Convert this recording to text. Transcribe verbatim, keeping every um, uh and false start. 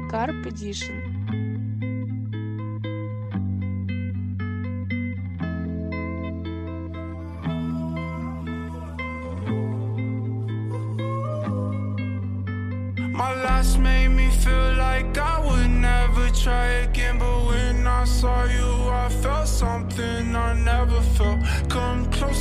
Carpe Diem. My last made me feel like I would never try again, but when I saw you, I felt something I never felt. Come close